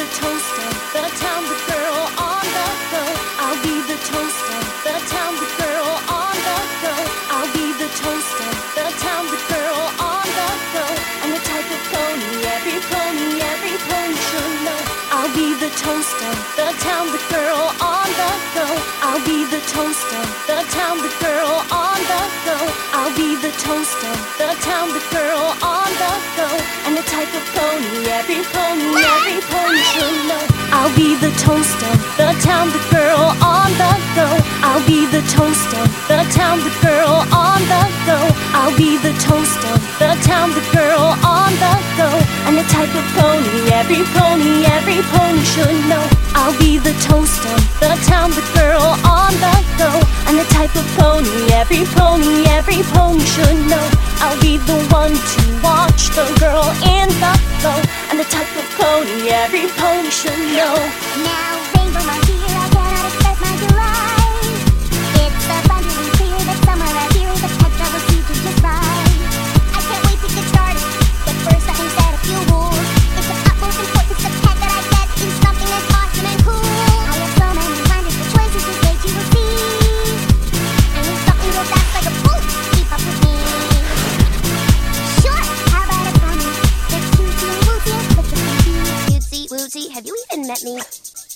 toaster, the town, the girl on the go. I'll be the toaster, the town, the girl on the go. I'll be the toaster, the town, the girl on the go. And the type of pony every pony should know. I'll be the toaster, the town, the girl on the go. I'll be the toaster, the town, the girl on the go. I'll be the toaster, the town, the girl on the go. And the type of pony every pony should know. I'll be the toaster, the town, the girl on the go. I'll be the toaster, the town, the girl on the go. I'll be the toaster, the town, the girl on the go. And the type of pony every pony should know. I'll be the toaster, the town, the girl on the go. And the type of pony every pony should know. I'll be the one to watch the girl in the flow. And the type of pony every pony should know. Now, rainbow monkey, I cannot express my delight. It's abundantly clear that somewhere out here the pet trouble seems to just right. I can't wait to get started, but first let me set a few rules. It's of utmost importance the pet that I get is something that's awesome and cool. I have so many hundreds of choices to make you will see. I need something real fast like a bullet to keep up with me. Sure, how about a pony that's cutesy and wootsy and quick to cutesy, wootsy. Have you even met me?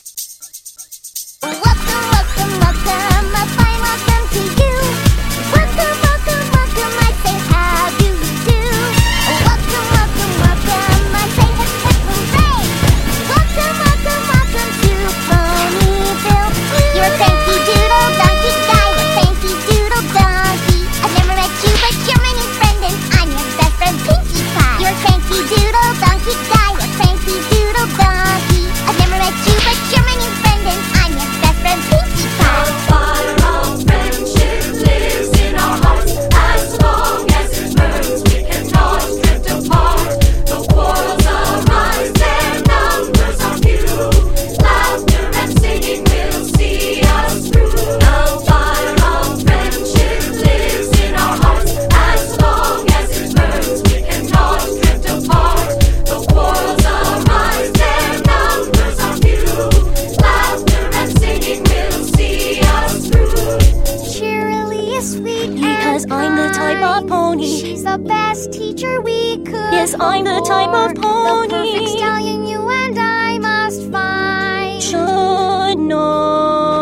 Welcome, welcome, welcome, a fine welcome to you. Welcome, welcome, welcome, I say how do you do? Welcome, welcome, welcome, I say hip hip hooray. Welcome, welcome, welcome to Ponyville. You're a cranky doodle donkey guy, a cranky doodle donkey. I've never met you, but you're my new friend and I'm your best friend Pinkie Pie. You're a cranky doodle donkey guy, a cranky doodle donkey. I've never met you, but you're my new friend and I'm your best friend Pinkie Pie. Fire of friendship lives in our hearts. As long as it burns, we cannot drift apart. The quarrels arise, their numbers are few. Laughter and singing will see us through. The fire of friendship lives in our hearts. As long as it burns, we cannot drift apart. The quarrels arise, their numbers are few. Laughter and singing will see us through. Cheerily is sweet Because and I'm the type of kind. pony. She's the best teacher we could. Yes, I'm the type of afford. pony. The perfect stallion you and I must find. Should know.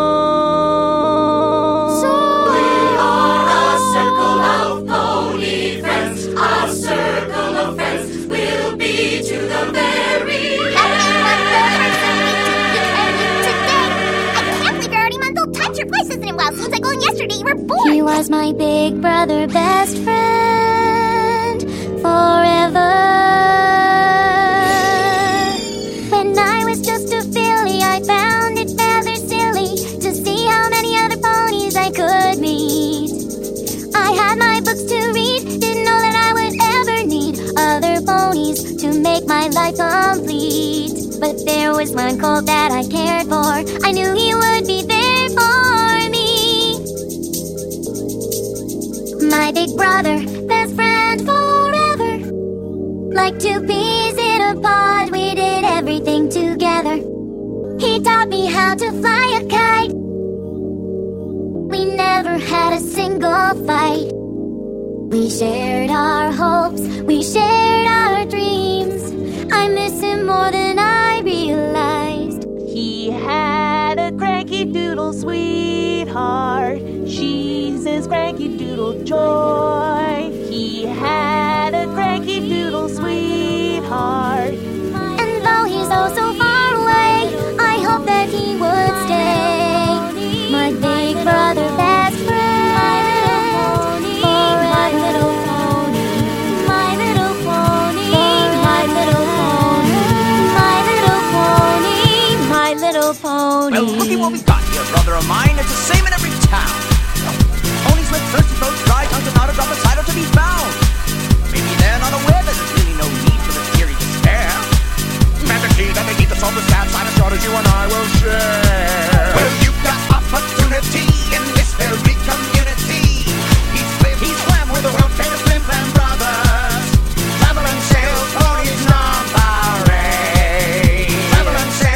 So A circle of pony friends, a circle of friends will be to the very end. He was my big brother, best friend, forever. When I was just a filly, I found it rather silly to see how many other ponies I could meet. I had my books to read, didn't know that I would ever need other ponies to make my life complete. But there was one colt that I cared for, I knew he would be there for me. My big brother, best friend forever. Like two peas in a pod, we did everything together. He taught me how to fly a kite. We never had a single fight. We shared our hopes, we shared our dreams. I miss him more than I realized. He had a cranky doodle sweetheart. She's his cranky doodle joy. He had a cranky doodle sweetheart. And though he's oh so far away, I hope that he would stay. My big brother, best friend, my little pony, my little pony, my little pony, my little pony, my little pony. Well, look at what we've got here, brother of mine. It's the same in every town. Ponies with thirsty throats, dry tongues, and not a drop of cider to be found. Maybe they're not aware that there's really no need for the teary despair. And the key that they need to solve the sad side of short as you and I will share. Well, you've got opportunity in this very community. He's swam with the world famous Flim Flam Brothers. Travel and sail ponies non-parade. Travel and sail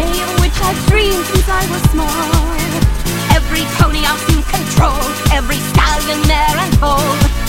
day of which I've dreamed since I was small. Every pony I'll soon control, every stallion, mare and foal.